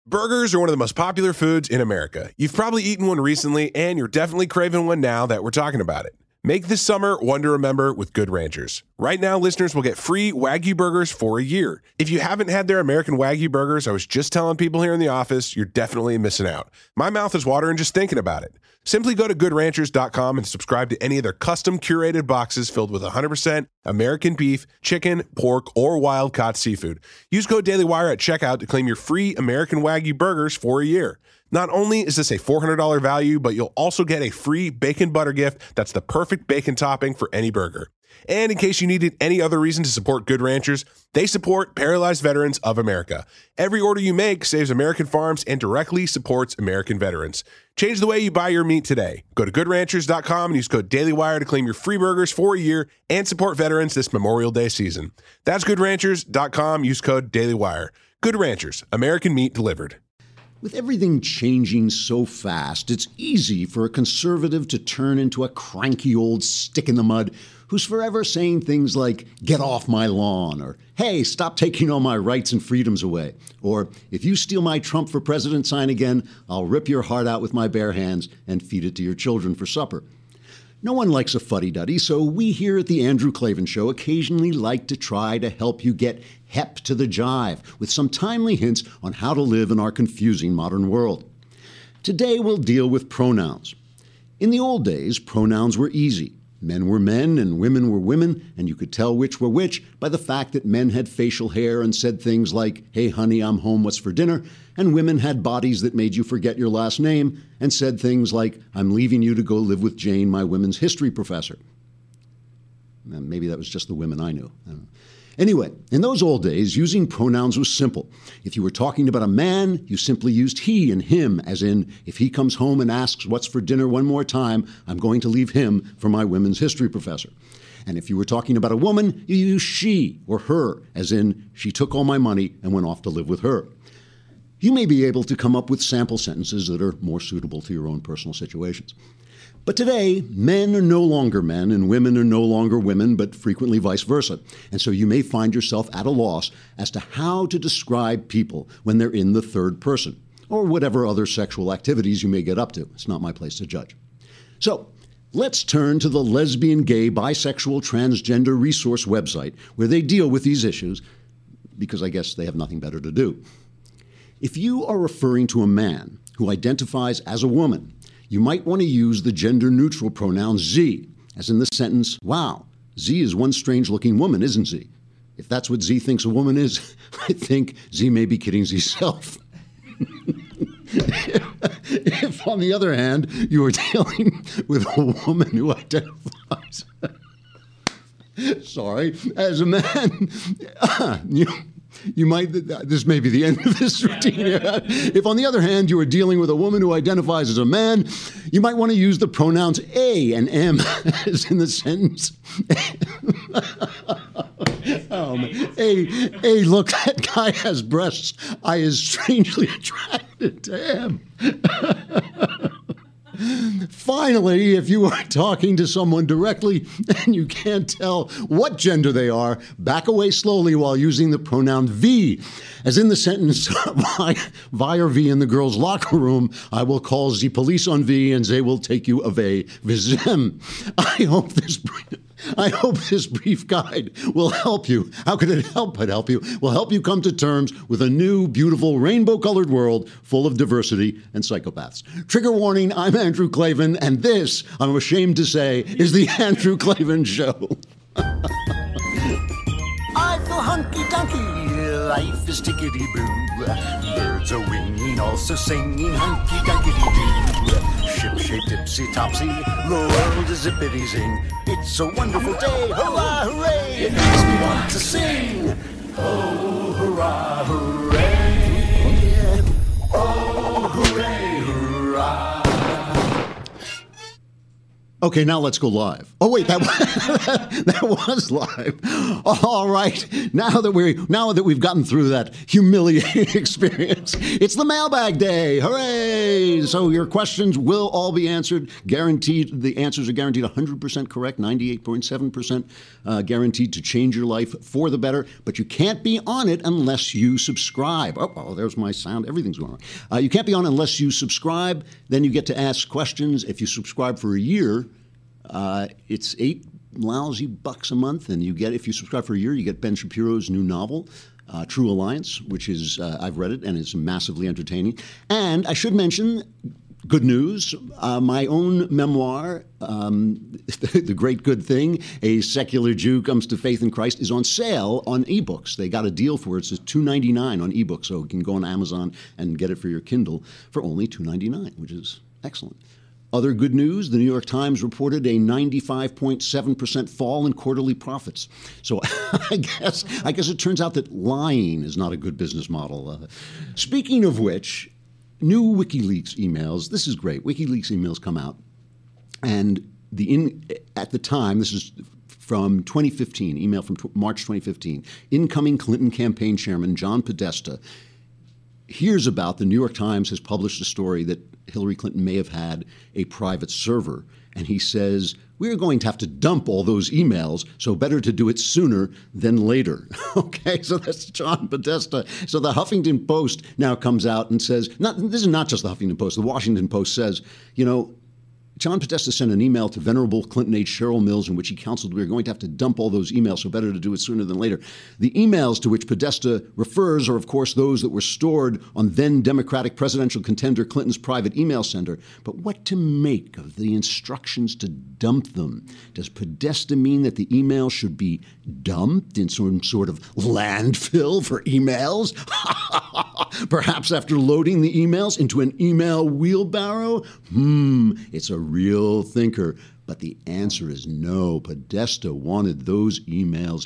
Burgers are one of the most popular foods in America. You've probably eaten one recently, and you're definitely craving one now that we're talking about it. Make this summer one to remember with Good Ranchers. Right now, listeners will get free Wagyu burgers for a year. If you haven't had their American Wagyu burgers, I was just telling people here in the office, you're definitely missing out. My mouth is watering just thinking about it. Simply go to goodranchers.com and subscribe to any of their custom curated boxes filled with 100% American beef, chicken, pork, or wild-caught seafood. Use code DailyWire at checkout to claim your free American Wagyu burgers for a year. Not only is this a $400 value, but you'll also get a free bacon butter gift that's the perfect bacon topping for any burger. And in case you needed any other reason to support Good Ranchers, they support Paralyzed Veterans of America. Every order you make saves American farms and directly supports American veterans. Change the way you buy your meat today. Go to goodranchers.com and use code DailyWire to claim your free burgers for a year and support veterans this Memorial Day season. That's goodranchers.com. Use code DailyWire. Good Ranchers, American meat delivered. With everything changing so fast, it's easy for a conservative to turn into a cranky old stick in the mud who's forever saying things like, "Get off my lawn," or "Hey, stop taking all my rights and freedoms away," or "If you steal my Trump for president sign again, I'll rip your heart out with my bare hands and feed it to your children for supper." No one likes a fuddy-duddy, so we here at the Andrew Klavan Show occasionally like to try to help you get hep to the jive with some timely hints on how to live in our confusing modern world. Today we'll deal with pronouns. In the old days, pronouns were easy. Men were men and women were women, and you could tell which were which by the fact that men had facial hair and said things like, "Hey honey, I'm home, what's for dinner?" And women had bodies that made you forget your last name and said things like, "I'm leaving you to go live with Jane, my women's history professor." Maybe that was just the women I knew. I don't know. Anyway, in those old days, using pronouns was simple. If you were talking about a man, you simply used he and him, as in, if he comes home and asks what's for dinner one more time, I'm going to leave him for my women's history professor. And if you were talking about a woman, you used she or her, as in, she took all my money and went off to live with her. You may be able to come up with sample sentences that are more suitable to your own personal situations. But today, men are no longer men and women are no longer women, but frequently vice versa. And so you may find yourself at a loss as to how to describe people when they're in the third person, or whatever other sexual activities you may get up to. It's not my place to judge. So let's turn to the lesbian, gay, bisexual, transgender resource website where they deal with these issues, because I guess they have nothing better to do. If you are referring to a man who identifies as a woman, you might want to use the gender-neutral pronoun Z, as in the sentence, "Wow, Z is one strange-looking woman, isn't Z?" If that's what Z thinks a woman is, I think Z may be kidding Z's-self. If, on the other hand, you are dealing with a woman who identifies, as a man, you might, this may be the end of this routine here. If, on the other hand, you are dealing with a woman who identifies as a man, you might want to use the pronouns A and M, as in the sentence. A, look, that guy has breasts. I is strangely attracted to him. Finally, if you are talking to someone directly and you can't tell what gender they are, back away slowly while using the pronoun V. As in the sentence, via V in the girls' locker room, I will call the police on V and they will take you away with them. I hope this brief guide will help you. How could it help but help you? Will help you come to terms with a new, beautiful, rainbow-colored world full of diversity and psychopaths. Trigger warning, I'm Andrew Klavan, and this, I'm ashamed to say, is the Andrew Klavan Show. I feel hunky-dunky, life is tickety-boo. Birds are winging, also singing hunky-dunky-doo. Ship-shaped, tipsy-topsy, the world is zippity-zing. It's a wonderful day, hurrah, hooray! It makes me want to sing. Oh, hurrah, hooray! Oh, hooray, hurrah! Okay, now let's go live. Oh wait, that was live. All right, now that we've gotten through that humiliating experience, it's the mailbag day. Hooray! So your questions will all be answered. Guaranteed, the answers are guaranteed 100% correct, 98.7% guaranteed to change your life for the better. But you can't be on it unless you subscribe. Oh, there's my sound. Everything's going wrong. You can't be on unless you subscribe. Then you get to ask questions. If you subscribe for a year, it's $8 lousy bucks a month, and you get, if you subscribe for a year, you get Ben Shapiro's new novel, True Alliance, which is, I've read it, and it's massively entertaining. And I should mention, good news, my own memoir, The Great Good Thing, A Secular Jew Comes to Faith in Christ, is on sale on ebooks. They got a deal for it. It's $2.99 on ebooks, so you can go on Amazon and get it for your Kindle for only $2.99, which is excellent. Other good news, the New York Times reported a 95.7% fall in quarterly profits. So I guess it turns out that lying is not a good business model. Speaking of which, new WikiLeaks emails, this is great. WikiLeaks emails come out, and at the time, this is from 2015, email from March 2015, incoming Clinton campaign chairman John Podesta hears about the New York Times has published a story that Hillary Clinton may have had a private server. And he says, we're going to have to dump all those emails, so better to do it sooner than later. Okay, so that's John Podesta. So the Huffington Post now comes out and says, this is not just the Huffington Post, the Washington Post says, John Podesta sent an email to venerable Clinton aide Cheryl Mills in which he counseled we are going to have to dump all those emails, so better to do it sooner than later. The emails to which Podesta refers are, of course, those that were stored on then Democratic presidential contender Clinton's private email sender. But what to make of the instructions to dump them? Does Podesta mean that the email should be dumped in some sort of landfill for emails? Perhaps after loading the emails into an email wheelbarrow? It's a real thinker. But the answer is no. Podesta wanted those emails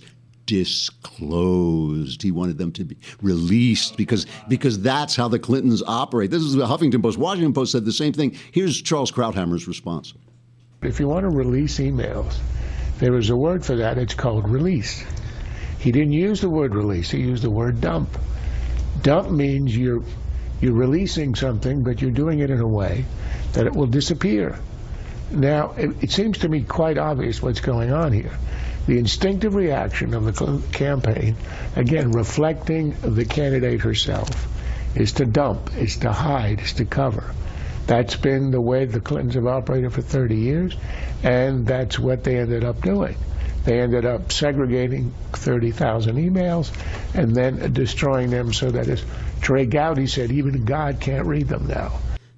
disclosed. He wanted them to be released because that's how the Clintons operate. This is the Huffington Post. Washington Post said the same thing. Here's Charles Krauthammer's response. If you want to release emails, there is a word for that. It's called release. He didn't use the word release. He used the word dump. Dump means you're releasing something, but you're doing it in a way that it will disappear. Now, it seems to me quite obvious what's going on here. The instinctive reaction of the campaign, again, reflecting the candidate herself, is to dump, is to hide, is to cover. That's been the way the Clintons have operated for 30 years, and that's what they ended up doing. They ended up segregating 30,000 emails and then destroying them so that, as Trey Gowdy said, even God can't read them now.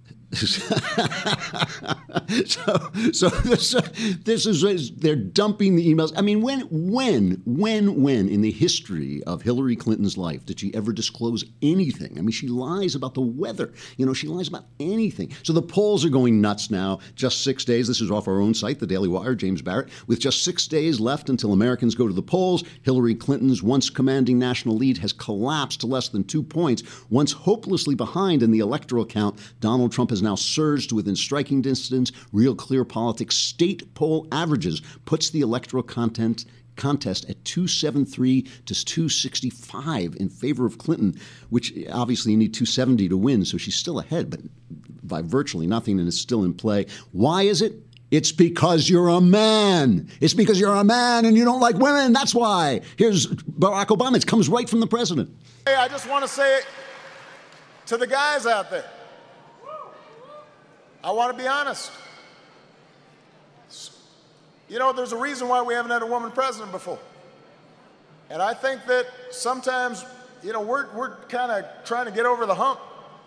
So this is they're dumping the emails. I mean, when in the history of Hillary Clinton's life did she ever disclose anything? I mean, she lies about the weather. She lies about anything. So the polls are going nuts now. Just 6 days. This is off our own site, the Daily Wire, James Barrett. With just 6 days left until Americans go to the polls, Hillary Clinton's once commanding national lead has collapsed to less than 2 points. Once hopelessly behind in the electoral count, Donald Trump has now surged within striking distance. Real Clear Politics state poll averages puts the electoral contest at 273 to 265 in favor of Clinton, which obviously you need 270 to win, so she's still ahead, but by virtually nothing, and it's still in play. Why is it? It's because you're a man. It's because you're a man and you don't like women. That's why. Here's Barack Obama. It comes right from the president. Hey, I just want to say to the guys out there, I want to be honest. There's a reason why we haven't had a woman president before. And I think that sometimes, we're kind of trying to get over the hump.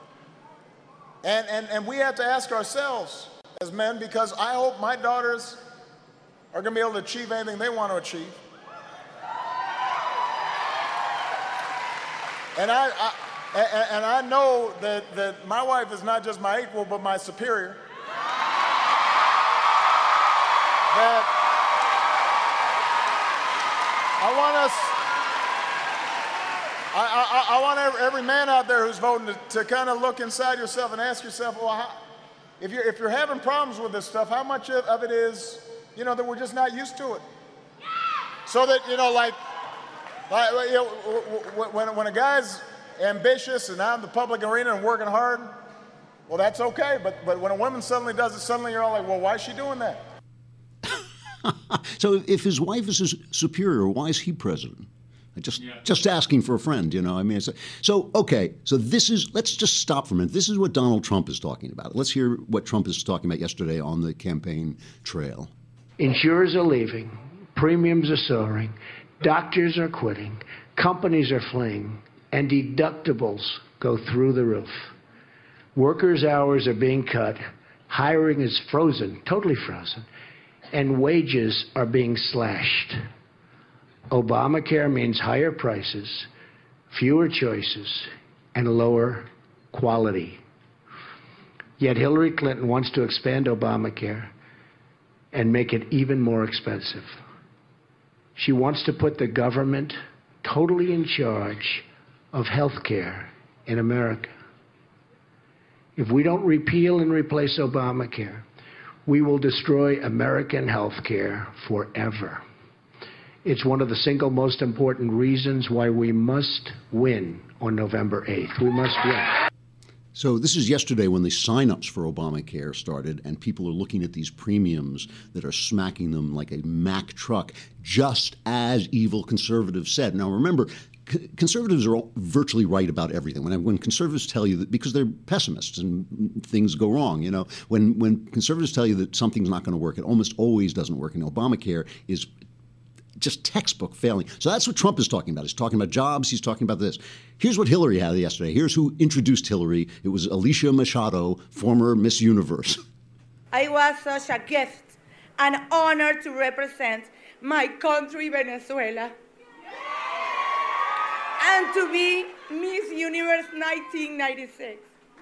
And we have to ask ourselves as men, because I hope my daughters are going to be able to achieve anything they want to achieve. And I know that my wife is not just my equal, but my superior. That I want every man out there who's voting to kind of look inside yourself and ask yourself, well, if you're having problems with this stuff, how much of it is, that we're just not used to it? So that, when a guy's ambitious and out in the public arena and working hard, well, that's okay. But when a woman suddenly does it, suddenly you're all like, well, why is she doing that? So if his wife is his superior, why is he president? Just asking for a friend, I mean, okay. So let's just stop for a minute. This is what Donald Trump is talking about. Let's hear what Trump is talking about yesterday on the campaign trail. Insurers are leaving. Premiums are soaring. Doctors are quitting. Companies are fleeing. And deductibles go through the roof. Workers' hours are being cut. Hiring is frozen, totally frozen. And wages are being slashed. Obamacare means higher prices, fewer choices, and lower quality. Yet Hillary Clinton wants to expand Obamacare and make it even more expensive. She wants to put the government totally in charge of health care in America. If we don't repeal and replace Obamacare, we will destroy American health care forever. It's one of the single most important reasons why we must win on November 8th. We must win. So this is yesterday when the sign-ups for Obamacare started, and people are looking at these premiums that are smacking them like a Mack truck, just as evil conservatives said. Now remember, conservatives are virtually right about everything. When conservatives tell you that, because they're pessimists and things go wrong, when conservatives tell you that something's not going to work, it almost always doesn't work. And Obamacare is just textbook failing. So that's what Trump is talking about. He's talking about jobs. He's talking about this. Here's what Hillary had yesterday. Here's who introduced Hillary. It was Alicia Machado, former Miss Universe. I was such a gift, an honor to represent my country, Venezuela, and to be Miss Universe 1996.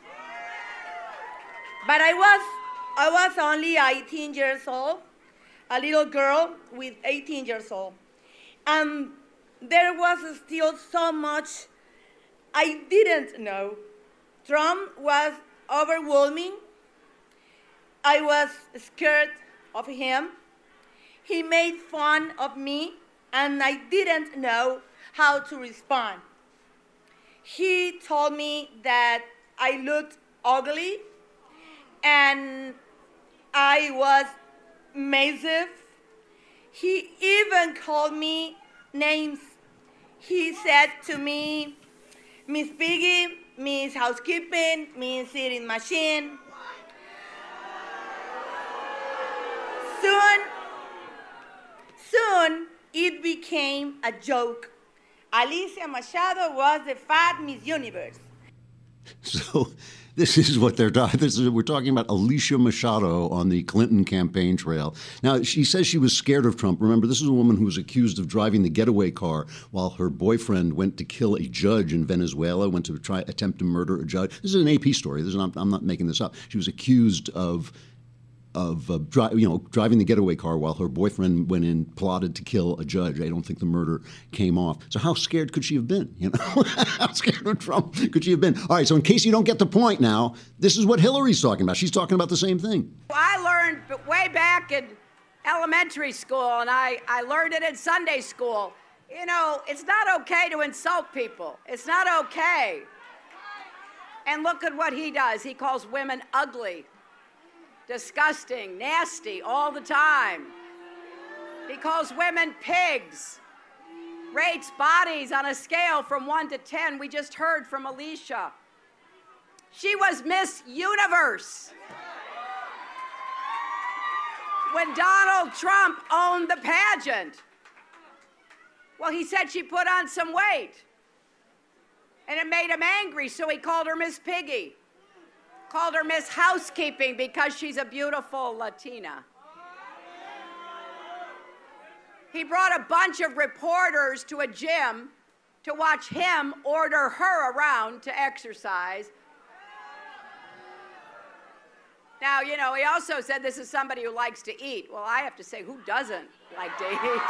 But I was only 18 years old. A little girl with 18 years old. And there was still so much I didn't know. Trump was overwhelming. I was scared of him. He made fun of me, and I didn't know how to respond. He told me that I looked ugly, and I was massive. He even called me names. He said to me, Miss Piggy, Miss Housekeeping, Miss Eating Machine. Soon it became a joke. Alicia Machado was the fat Miss Universe. So this is what they're talking. We're talking about Alicia Machado on the Clinton campaign trail. Now, she says she was scared of Trump. Remember, this is a woman who was accused of driving the getaway car while her boyfriend went to kill a judge in Venezuela, went to attempt to murder a judge. This is an AP story. I'm not making this up. She was accused of driving the getaway car while her boyfriend went in, plotted to kill a judge. I don't think the murder came off. So how scared could she have been? How scared of Trump could she have been? All right, so in case you don't get the point now, this is what Hillary's talking about. She's talking about the same thing. I learned way back in elementary school, and I learned it in Sunday school. It's not okay to insult people. It's not okay. And look at what he does. He calls women ugly, disgusting, nasty all the time. He calls women pigs, rates bodies on a scale from 1 to 10. We just heard from Alicia. She was Miss Universe when Donald Trump owned the pageant. Well, he said she put on some weight, and it made him angry, so he called her Miss Piggy. Called her Miss Housekeeping because she's a beautiful Latina. He brought a bunch of reporters to a gym to watch him order her around to exercise. Now, he also said this is somebody who likes to eat. Well, I have to say, who doesn't like to eat?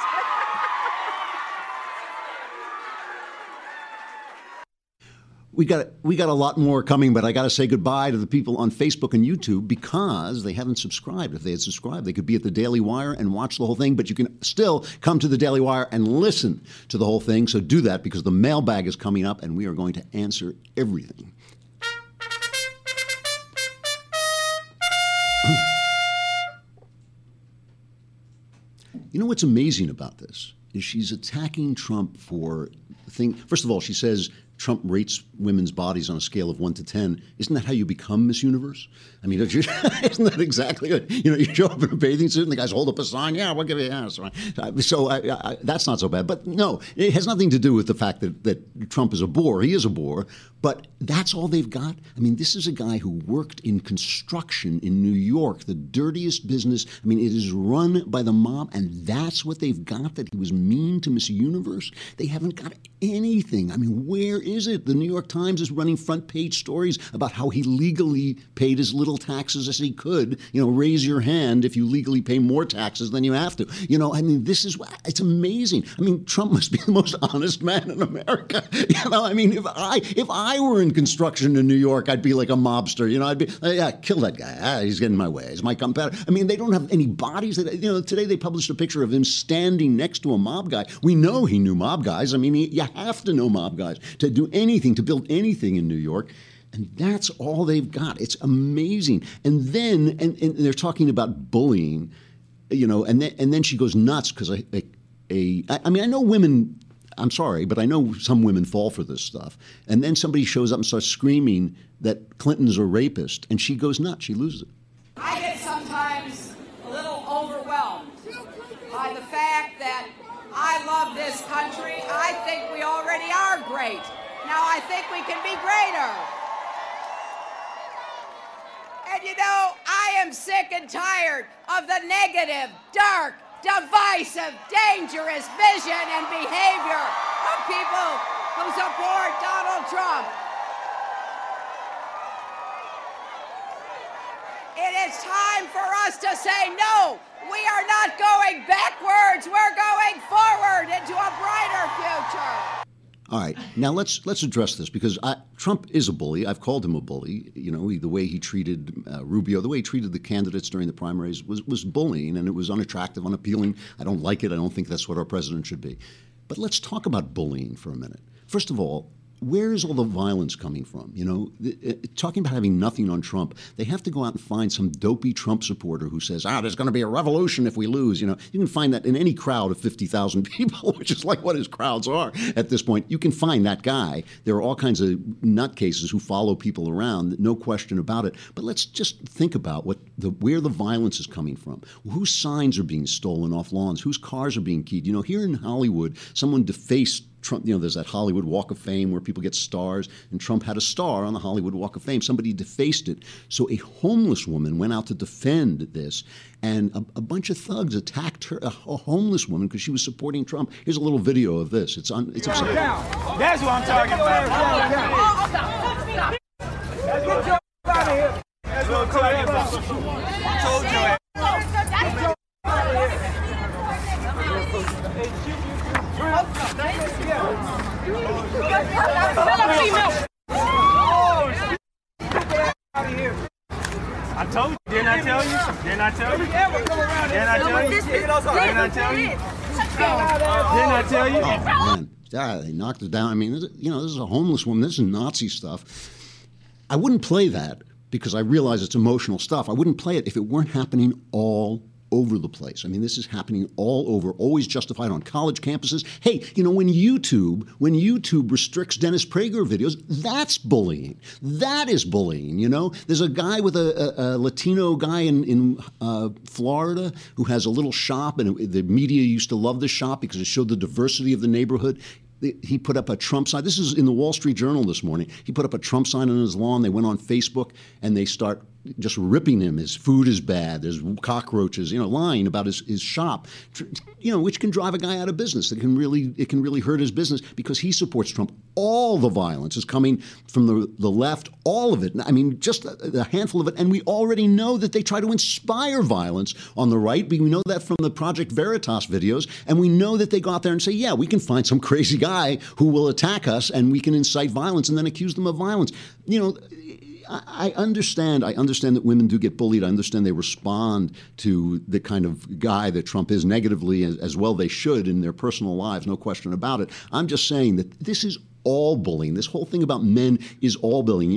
We got a lot more coming, but I got to say goodbye to the people on Facebook and YouTube because they haven't subscribed. If they had subscribed, they could be at the Daily Wire and watch the whole thing, but you can still come to the Daily Wire and listen to the whole thing. So do that because the mailbag is coming up and we are going to answer everything. You know what's amazing about this is she's attacking Trump for the thing. First of all, she says Trump rates women's bodies on a scale of 1 to 10. Isn't that how you become Miss Universe? I mean, isn't that exactly it? You know, you show up in a bathing suit and the guys hold up a sign. Yeah, we'll give you a yes. So that's not so bad. But no, it has nothing to do with the fact that Trump is a bore. He is a bore. But that's all they've got. I mean, this is a guy who worked in construction in New York, the dirtiest business. I mean, it is run by the mob, and that's what they've got, that he was mean to Miss Universe. They haven't got anything. I mean, where is it? The New York Times is running front page stories about how he legally paid as little taxes as he could. You know, raise your hand if you legally pay more taxes than you have to. You know, I mean, it's amazing. I mean, Trump must be the most honest man in America. You know, I mean, if I were in construction in New York, I'd be like a mobster. You know, I'd be, yeah, kill that guy. He's getting in my way. He's my competitor. I mean, they don't have any bodies. You know, today they published a picture of him standing next to a mob guy. We know he knew mob guys. I mean, you have to know mob guys to do anything, to build anything in New York. And that's all they've got. It's amazing. And then, and they're talking about bullying, you know, and then she goes nuts because I mean, I know women, I'm sorry, but I know some women fall for this stuff. And then somebody shows up and starts screaming that Clinton's a rapist, and she goes nuts. She loses it. I get sometimes a little overwhelmed by the fact that I love this country. I think we already are great. Now I think we can be greater. And you know, I am sick and tired of the negative, dark, divisive, dangerous vision and behavior of people who support Donald Trump. It is time for us to say no. We are not going backwards. We're going forward into a brighter future. All right, now let's address this because Trump is a bully. I've called him a bully. You know, the way he treated Rubio, the way he treated the candidates during the primaries was bullying, and it was unattractive, unappealing. I don't like it. I don't think that's what our president should be. But let's talk about bullying for a minute. First of all, where is all the violence coming from? You know, talking about having nothing on Trump, they have to go out and find some dopey Trump supporter who says, there's going to be a revolution if we lose. You know, you can find that in any crowd of 50,000 people, which is like what his crowds are at this point. You can find that guy. There are all kinds of nutcases who follow people around, no question about it. But let's just think about where the violence is coming from. Whose signs are being stolen off lawns? Whose cars are being keyed? You know, here in Hollywood, someone defaced Trump. You know, there's that Hollywood Walk of Fame where people get stars, and Trump had a star on the Hollywood Walk of Fame. Somebody defaced it. So a homeless woman went out to defend this, and a bunch of thugs attacked her, a homeless woman, because she was supporting Trump. Here's a little video of this. It's upsetting. That's what I'm talking about. That's what I'm talking about. I told you. I told you. Didn't I tell you? Didn't I tell you? Didn't I tell you? Didn't I tell you? Didn't I tell you? Man, they knocked it down. I mean, you know, this is a homeless woman. This is Nazi stuff. I wouldn't play that because I realize it's emotional stuff. I wouldn't play it if it weren't happening all over the place. I mean, this is happening all over, always justified on college campuses. Hey, you know, when YouTube restricts Dennis Prager videos, that's bullying. That is bullying, you know? There's a guy with a Latino guy in Florida who has a little shop, and the media used to love this shop because it showed the diversity of the neighborhood. He put up a Trump sign. This is in the Wall Street Journal this morning. He put up a Trump sign on his lawn. They went on Facebook, and they start just ripping him. His food is bad. There's cockroaches, lying about his shop, which can drive a guy out of business. It can really hurt his business because he supports Trump. All the violence is coming from the left, all of it. I mean, just a handful of it. And we already know that they try to inspire violence on the right. We know that from the Project Veritas videos. And we know that they go out there and say, yeah, we can find some crazy guy who will attack us and we can incite violence and then accuse them of violence. I understand that women do get bullied. I understand they respond to the kind of guy that Trump is negatively, as well they should in their personal lives, no question about it. I'm just saying that this is all bullying. This whole thing about men is all bullying.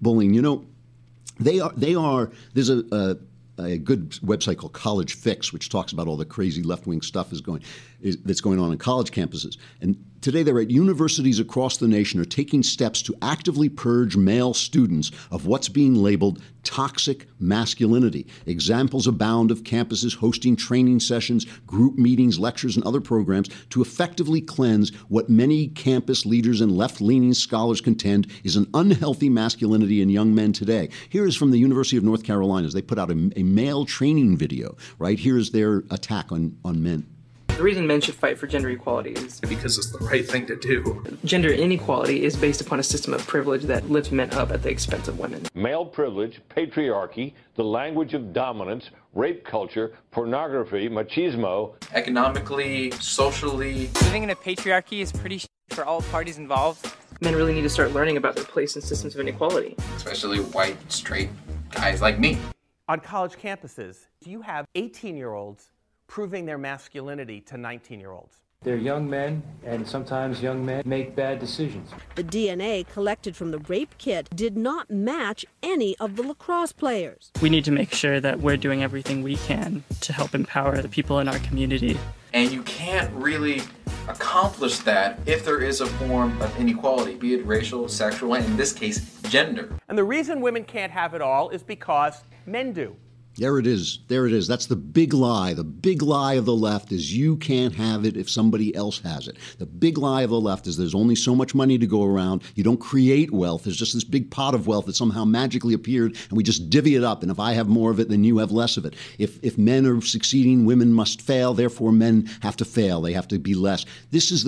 They are. There's a good website called College Fix, which talks about all the crazy left-wing stuff that's going on college campuses. And today they write, universities across the nation are taking steps to actively purge male students of what's being labeled toxic masculinity. Examples abound of campuses hosting training sessions, group meetings, lectures, and other programs to effectively cleanse what many campus leaders and left-leaning scholars contend is an unhealthy masculinity in young men today. Here is from the University of North Carolina. They put out a male training video, right? Here is their attack on men. The reason men should fight for gender equality is because it's the right thing to do. Gender inequality is based upon a system of privilege that lifts men up at the expense of women. Male privilege, patriarchy, the language of dominance, rape culture, pornography, machismo. Economically, socially. Living in a patriarchy is pretty for all parties involved. Men really need to start learning about their place in systems of inequality. Especially white, straight guys like me. On college campuses, do you have 18-year-olds proving their masculinity to 19-year-olds? They're young men, and sometimes young men make bad decisions. The DNA collected from the rape kit did not match any of the lacrosse players. We need to make sure that we're doing everything we can to help empower the people in our community. And you can't really accomplish that if there is a form of inequality, be it racial, sexual, and in this case, gender. And the reason women can't have it all is because men do. There it is. That's the big lie. The big lie of the left is you can't have it if somebody else has it. The big lie of the left is there's only so much money to go around. You don't create wealth. There's just this big pot of wealth that somehow magically appeared, and we just divvy it up. And if I have more of it, then you have less of it. If men are succeeding, women must fail. Therefore, men have to fail. They have to be less. This is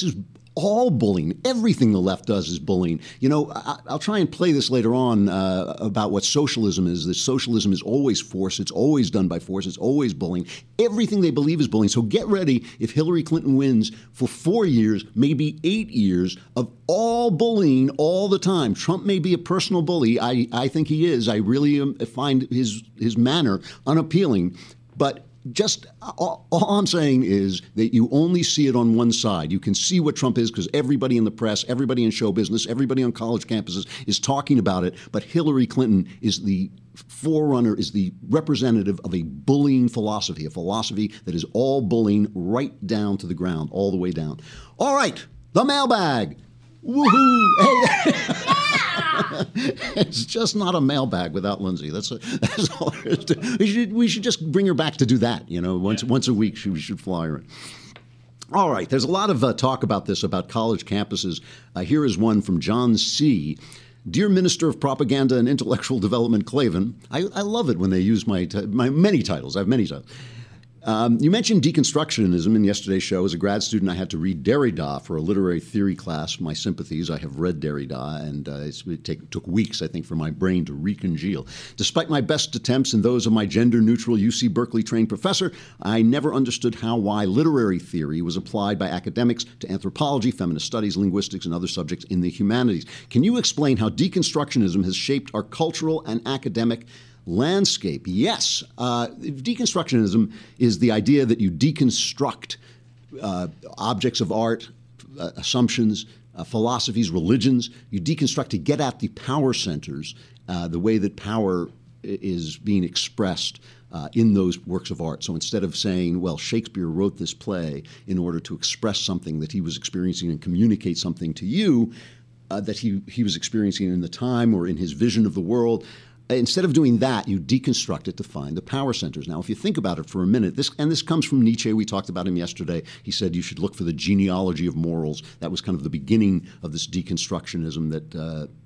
all bullying. Everything the left does is bullying. I'll try and play this later on about what socialism is. That socialism is always force. It's always done by force. It's always bullying. Everything they believe is bullying. So get ready if Hillary Clinton wins for 4 years, maybe 8 years of all bullying all the time. Trump may be a personal bully. I think he is. I really find his manner unappealing. But just all I'm saying is that you only see it on one side. You can see what Trump is because everybody in the press, everybody in show business, everybody on college campuses is talking about it. But Hillary Clinton is the forerunner, is the representative of a bullying philosophy, a philosophy that is all bullying right down to the ground, all the way down. All right, the mailbag. Woohoo! Hey. It's just not a mailbag without Lindsay. That's all there is to it. We should just bring her back to do that. Once a week we should fly her in. All right, there's a lot of talk about this, about college campuses. Here is one from John C. Dear Minister of Propaganda and Intellectual Development Klavan, I love it when they use my many titles. I have many titles. You mentioned deconstructionism in yesterday's show. As a grad student, I had to read Derrida for a literary theory class. My sympathies, I have read Derrida, and it took weeks, I think, for my brain to recongeal. Despite my best attempts and those of my gender-neutral UC Berkeley-trained professor, I never understood why literary theory was applied by academics to anthropology, feminist studies, linguistics, and other subjects in the humanities. Can you explain how deconstructionism has shaped our cultural and academic landscape? Yes. Deconstructionism is the idea that you deconstruct objects of art, assumptions, philosophies, religions. You deconstruct to get at the power centers, the way that power is being expressed in those works of art. So instead of saying, well, Shakespeare wrote this play in order to express something that he was experiencing and communicate something to you that he was experiencing in the time or in his vision of the world, instead of doing that, you deconstruct it to find the power centers. Now, if you think about it for a minute, this comes from Nietzsche. We talked about him yesterday. He said you should look for the genealogy of morals. That was kind of the beginning of this deconstructionism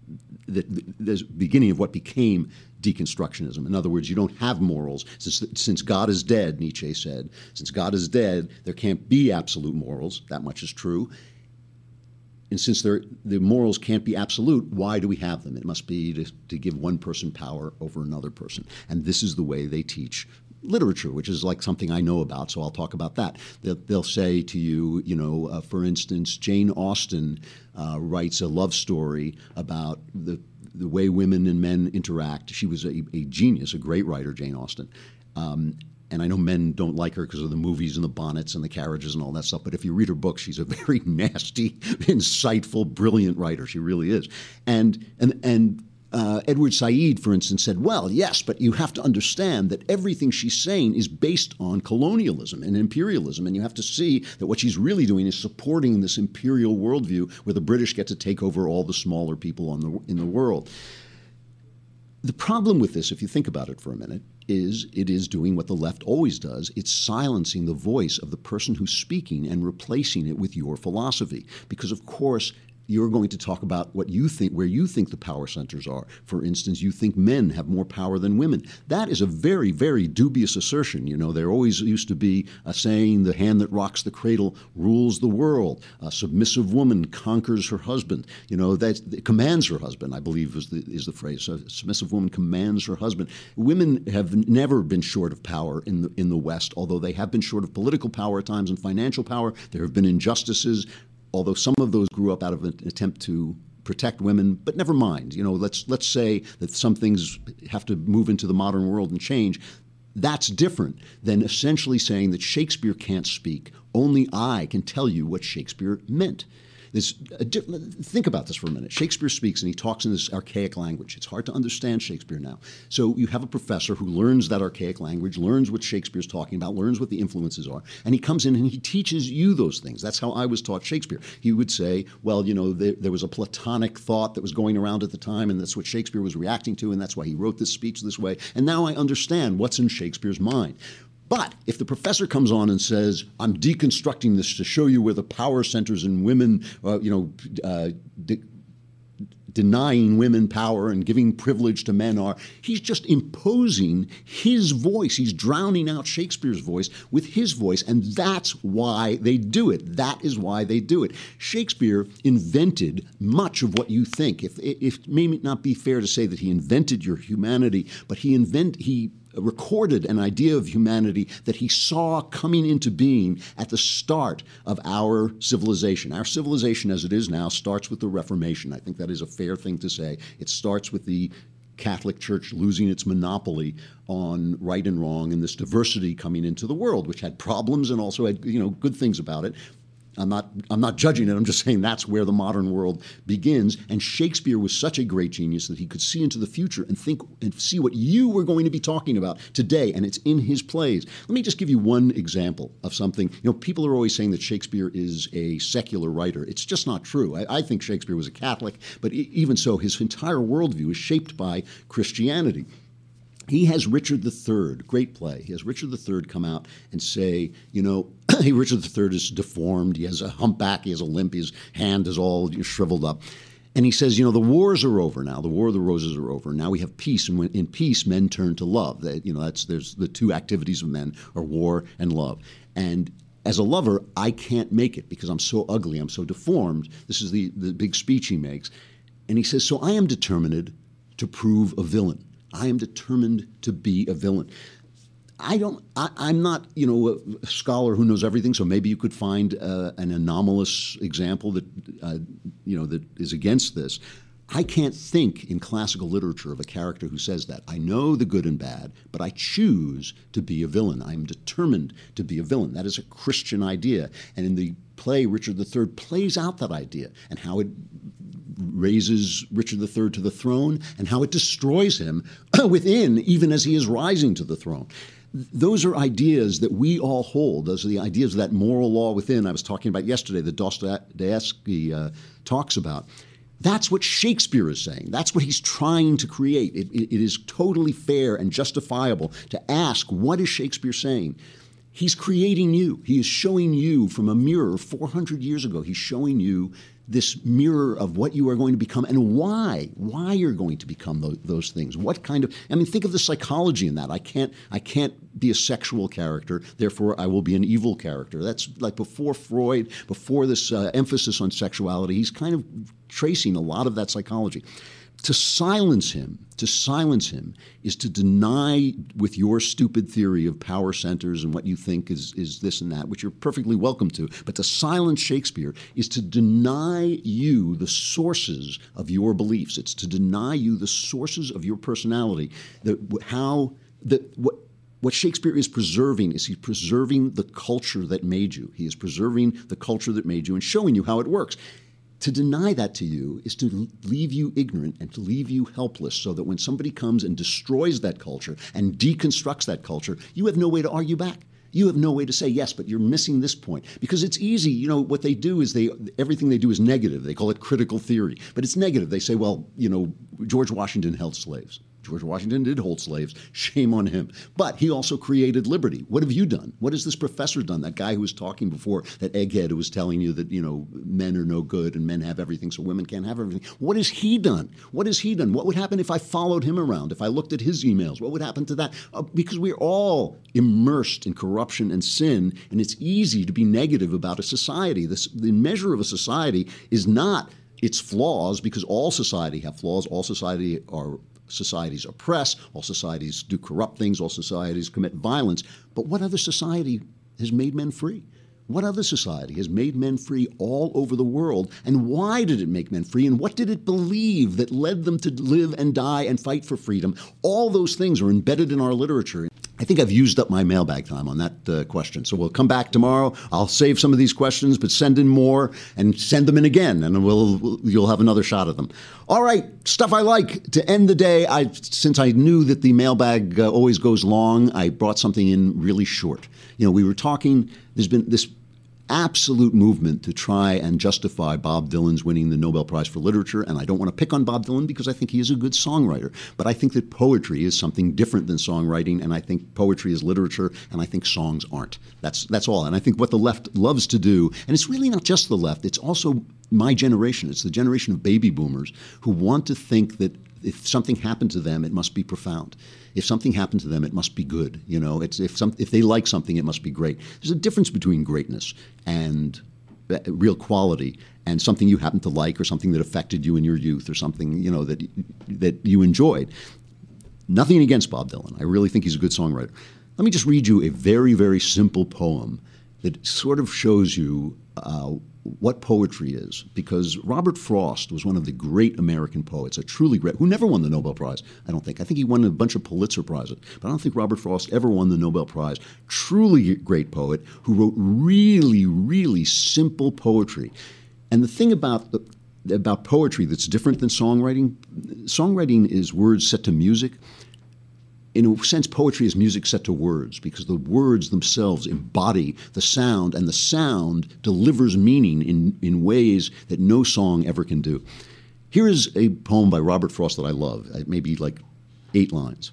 the beginning of what became deconstructionism. In other words, you don't have morals. Since God is dead, Nietzsche said, since God is dead, there can't be absolute morals. That much is true. And since the morals can't be absolute, why do we have them? It must be to give one person power over another person. And this is the way they teach literature, which is like something I know about, so I'll talk about that. They'll say to you, for instance, Jane Austen writes a love story about the way women and men interact. She was a genius, a great writer, Jane Austen. And I know men don't like her because of the movies and the bonnets and the carriages and all that stuff. But if you read her book, she's a very nasty, insightful, brilliant writer. She really is. And Edward Said, for instance, said, well, yes, but you have to understand that everything she's saying is based on colonialism and imperialism. And you have to see that what she's really doing is supporting this imperial worldview where the British get to take over all the smaller people in the world. The problem with this, if you think about it for a minute, is it is doing what the left always does. It's silencing the voice of the person who's speaking and replacing it with your philosophy. Because, of course, you're going to talk about what you think, where you think the power centers are. For instance, you think men have more power than women. That is a very, very dubious assertion. There always used to be a saying, the hand that rocks the cradle rules the world. A submissive woman conquers her husband. That commands her husband, I believe is the phrase. So a submissive woman commands her husband. Women have never been short of power in the West, although they have been short of political power at times and financial power. There have been injustices, although some of those grew up out of an attempt to protect women, but never mind. Let's say that some things have to move into the modern world and change. That's different than essentially saying that Shakespeare can't speak. Only I can tell you what Shakespeare meant. Think about this for a minute. Shakespeare speaks and he talks in this archaic language. It's hard to understand Shakespeare now. So you have a professor who learns that archaic language, learns what Shakespeare's talking about, learns what the influences are, and he comes in and he teaches you those things. That's how I was taught Shakespeare. He would say, well, there was a Platonic thought that was going around at the time, and that's what Shakespeare was reacting to, and that's why he wrote this speech this way. And now I understand what's in Shakespeare's mind. But if the professor comes on and says, I'm deconstructing this to show you where the power centers in women, denying women power and giving privilege to men are, he's just imposing his voice. He's drowning out Shakespeare's voice with his voice, and that's why they do it. That is why they do it. Shakespeare invented much of what you think. If it may not be fair to say that he invented your humanity, but he recorded an idea of humanity that he saw coming into being at the start of our civilization. Our civilization as it is now starts with the Reformation. I think that is a fair thing to say. It starts with the Catholic Church losing its monopoly on right and wrong and this diversity coming into the world, which had problems and also had good things about it. I'm not judging it. I'm just saying that's where the modern world begins. And Shakespeare was such a great genius that he could see into the future and think and see what you were going to be talking about today. And it's in his plays. Let me just give you one example of something. People are always saying that Shakespeare is a secular writer. It's just not true. I think Shakespeare was a Catholic, but even so, his entire worldview is shaped by Christianity. He has Richard III, great play. He has Richard III come out and say, Richard III is deformed. He has a humpback. He has a limp. His hand is all shriveled up. And he says, the wars are over now. The War of the Roses are over. Now we have peace. And in peace, men turn to love. There's the two activities of men are war and love. And as a lover, I can't make it because I'm so ugly. I'm so deformed. This is the big speech he makes. And he says, so I am determined to prove a villain. I am determined to be a villain. I'm not, a scholar who knows everything, so maybe you could find an anomalous example that is against this. I can't think in classical literature of a character who says that. I know the good and bad, but I choose to be a villain. I am determined to be a villain. That is a Christian idea. And in the play, Richard III plays out that idea and how it raises Richard III to the throne and how it destroys him within, even as he is rising to the throne. Those are ideas that we all hold. Those are the ideas of that moral law within I was talking about yesterday that Dostoevsky talks about. That's what Shakespeare is saying. That's what he's trying to create. It is totally fair and justifiable to ask, what is Shakespeare saying? He's creating you. He is showing you from a mirror 400 years ago. He's showing you this mirror of what you are going to become and why you're going to become those things. What kind of, I mean, think of the psychology in that. I can't be a sexual character, therefore I will be an evil character. That's like before Freud, before this emphasis on sexuality, he's kind of tracing a lot of that psychology. To silence him is to deny with your stupid theory of power centers and what you think is this and that, which you're perfectly welcome to. But to silence Shakespeare is to deny you the sources of your beliefs. It's to deny you the sources of your personality. What Shakespeare is preserving is he's preserving the culture that made you. He is preserving the culture that made you and showing you how it works. To deny that to you is to leave you ignorant and to leave you helpless, so that when somebody comes and destroys that culture and deconstructs that culture, you have no way to argue back. You have no way to say, yes, but you're missing this point. Because it's easy, you know, what they do is everything they do is negative. They call it critical theory. But it's negative. They say, well, you know, George Washington held slaves. George Washington did hold slaves. Shame on him. But he also created liberty. What have you done? What has this professor done? That guy who was talking before, that egghead who was telling you that, you know, men are no good and men have everything, so women can't have everything. What has he done? What has he done? What would happen if I followed him around? If I looked at his emails? What would happen to that? Because we're all immersed in corruption and sin, and it's easy to be negative about a society. The measure of a society is not its flaws, because all society have flaws. All societies oppress, all societies do corrupt things, all societies commit violence. But what other society has made men free? What other society has made men free all over the world? And why did it make men free? And what did it believe that led them to live and die and fight for freedom? All those things are embedded in our literature. I think I've used up my mailbag time on that question. So we'll come back tomorrow. I'll save some of these questions, but send in more and send them in again, and you'll have another shot at them. All right, stuff I like to end the day. Since I knew that the mailbag always goes long, I brought something in really short. You know, we were talking, there's been this absolute movement to try and justify Bob Dylan's winning the Nobel Prize for Literature, and I don't want to pick on Bob Dylan because I think he is a good songwriter, but I think that poetry is something different than songwriting, and I think poetry is literature, and I think songs aren't. That's all. And I think what the left loves to do, and it's really not just the left, it's also my generation. It's the generation of baby boomers who want to think that if something happened to them, it must be profound. If something happened to them, it must be good. You know, if they like something, it must be great. There's a difference between greatness and real quality and something you happen to like or something that affected you in your youth or something, you know, that you enjoyed. Nothing against Bob Dylan. I really think he's a good songwriter. Let me just read you a very, very simple poem that sort of shows you what poetry is, because Robert Frost was one of the great American poets, a truly great, who never won the Nobel Prize, I don't think. I think he won a bunch of Pulitzer Prizes, but I don't think Robert Frost ever won the Nobel Prize. Truly great poet who wrote really, really simple poetry. And the thing about poetry that's different than songwriting is words set to music. In a sense, poetry is music set to words, because the words themselves embody the sound, and the sound delivers meaning in ways that no song ever can do. Here is a poem by Robert Frost that I love. It may be like 8 lines.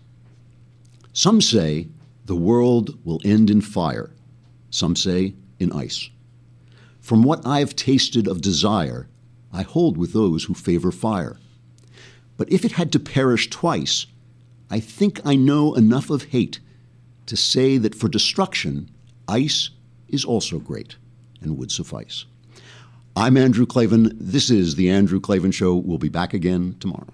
Some say the world will end in fire. Some say in ice. From what I've tasted of desire, I hold with those who favor fire. But if it had to perish twice, I think I know enough of hate to say that for destruction, ice is also great and would suffice. I'm Andrew Klavan. This is The Andrew Klavan Show. We'll be back again tomorrow.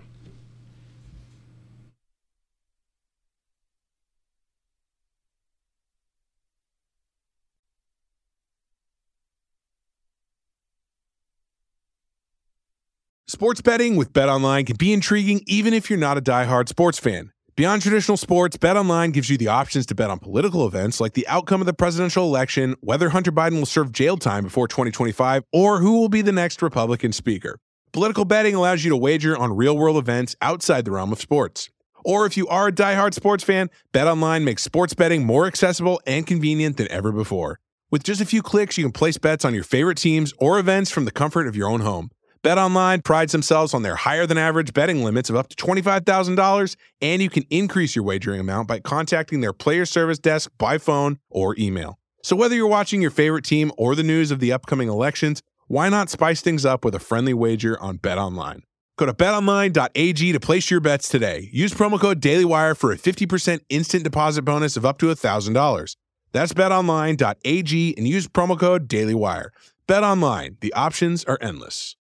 Sports betting with BetOnline can be intriguing even if you're not a diehard sports fan. Beyond traditional sports, BetOnline gives you the options to bet on political events like the outcome of the presidential election, whether Hunter Biden will serve jail time before 2025, or who will be the next Republican speaker. Political betting allows you to wager on real-world events outside the realm of sports. Or if you are a diehard sports fan, BetOnline makes sports betting more accessible and convenient than ever before. With just a few clicks, you can place bets on your favorite teams or events from the comfort of your own home. BetOnline prides themselves on their higher-than-average betting limits of up to $25,000, and you can increase your wagering amount by contacting their player service desk by phone or email. So whether you're watching your favorite team or the news of the upcoming elections, why not spice things up with a friendly wager on BetOnline? Go to betonline.ag to place your bets today. Use promo code DailyWire for a 50% instant deposit bonus of up to $1,000. That's betonline.ag and use promo code DailyWire. BetOnline, the options are endless.